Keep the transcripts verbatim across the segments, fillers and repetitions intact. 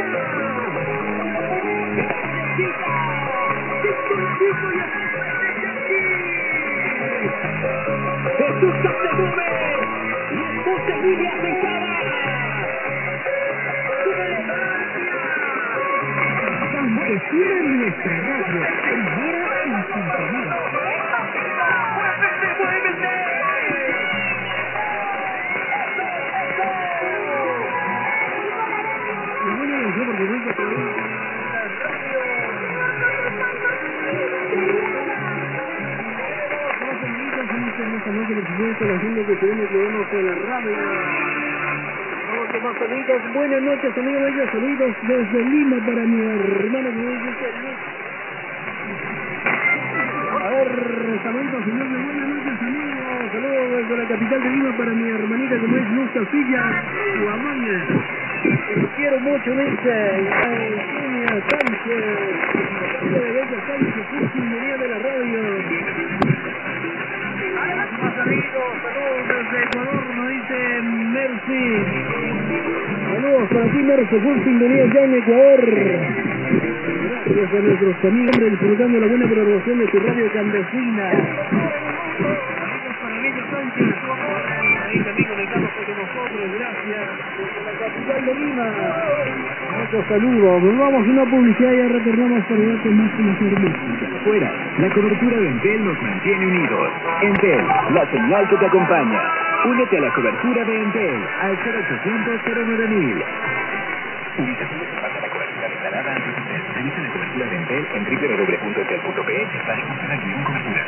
Jesús Capdenume y esposa Emilia Acencada. Campesina en nuestra radio, primera en sintonía. ¡Muévete, muévete! Y bueno, yo porque nunca te veo. La gente que tenemos que vemos con la radio. Vamos más amigos, buenas noches amigos, bellos saludos desde Lima para mi hermano que me dice a ver, saludos señor, buenas noches amigos, saludos desde la capital de Lima para mi hermanita como es Luz Casilla, Guamaña. Los quiero mucho, dice Eugenia Sánchez, de Bella Sánchez, funcionaria de la radio. Más amigos, saludos desde Ecuador, nos dice Mercy. Saludos para ti, Mercy, full sintonía ya en Ecuador. Gracias a nuestros amigos disfrutando la buena programación de tu radio campesina. Saludos para Bella Sánchez. Ahí también conectados con nosotros, gracias. Desde la capital de Lima. Muchos saludos. Nos vamos a una publicidad y ya retornamos para darte más información. Fuera, la cobertura de Entel nos mantiene unidos. Entel, la señal que te acompaña. Únete a la cobertura de Entel al cero ochocientos cero nueve mil. Ubicación de la cobertura declarada ante Entel. Revisa la cobertura de Entel en doble u doble u doble u punto entel punto pe slash cobertura.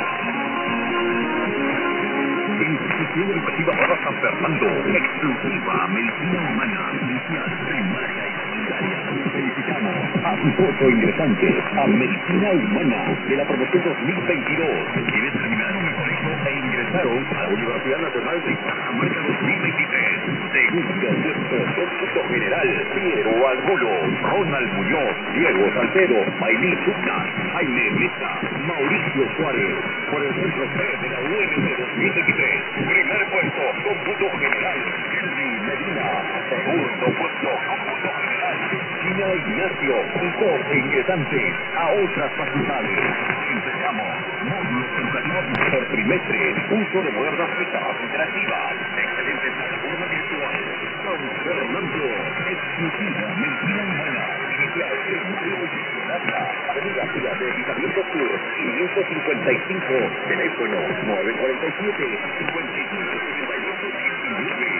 Institución Educativa Barra San Fernando. Exclusiva medicina humana, inicial, primaria y secundaria. Felicitamos a todos los ingresantes a medicina humana de la promoción dos mil veintidós. Quienes terminaron el colegio e ingresaron a la Universidad Nacional de Cajamarca dos mil veintitrés. Segundo puesto, cómputo general, Piero Angulo, Ronald Muñoz, Diego Salcedo, Maylin Subnas, Jaime Mesa, Mauricio Suárez. Por el centro C de la U N C dos mil veintitrés. Primer puesto, cómputo general, Henry Medina. Segundo puesto, cómputo general, China Ignacio. Y dos ingresantes a otras facultades. Empezamos. Módulos educativos por trimestre. Uso de modernas pizarras interactivas. Excelentes plataformas virtuales. San Fernando. Exclusiva medicina humana. Inicial, primaria y secundaria. Avenida Ciudad de Vitamiento Sur. quinientos cincuenta y cinco. Teléfono nueve cuatro siete, cinco cinco siete ocho diecinueve.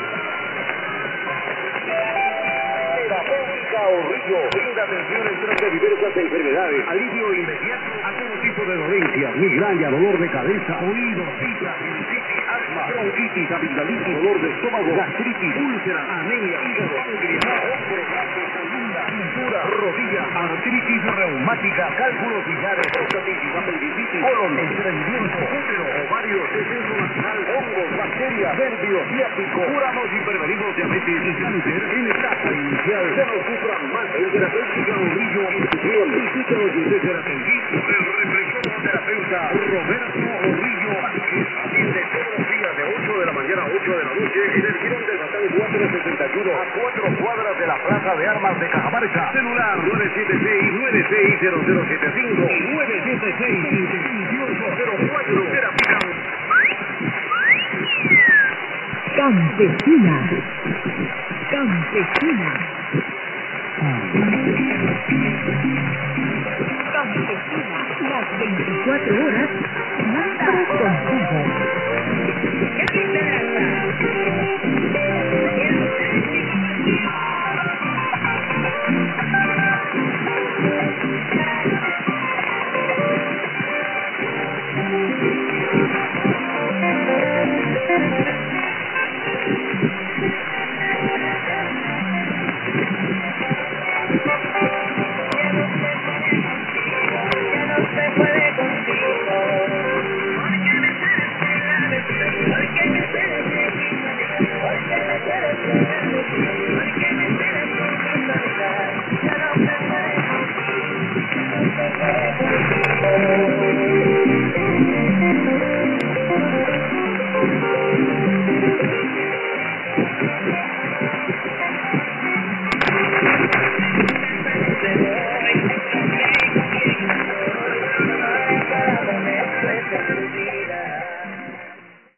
Terapéutica Orrillo brinda atención en tras de diversas enfermedades, alivio inmediato a todo tipo de dolencias, migraña, dolor de cabeza, oídos, citas, sinusitis, asma, bronquitis, amigdalitis, dolor de estómago, gastritis, úlcera, anemia, hígado, páncreas, hombro, brazo, columna, cintura, rodilla, artritis reumática, cálculos biliares, prostatitis, apendicitis, colon, estreñimiento, útero, ovario, descenso nasal, hongos, bacterias, nervio ciático, curamos y prevenimos diabetes y cáncer en etapa inicial. Ya no sufran más en Terapéutica Orrillo Institución. Visítanos y usted será atendido por el reflexivo terapeuta Roberto Orrillo Vázquez. Atiende todos los días de ocho de la mañana a ocho de la noche en el Girón de Batán cuatrocientos sesenta y uno a cuatro cuadras de la Plaza de Armas de Cajamarca. Celular nueve siete seis, nueve seis cero cero siete cinco y nueve siete seis, cinco ocho cero cuatro. Terapia Campesina. Campesina. Campesina, las veinticuatro horas, siempre contigo. ¡Qué Porque me quieres seguir, porque me quieres seguir.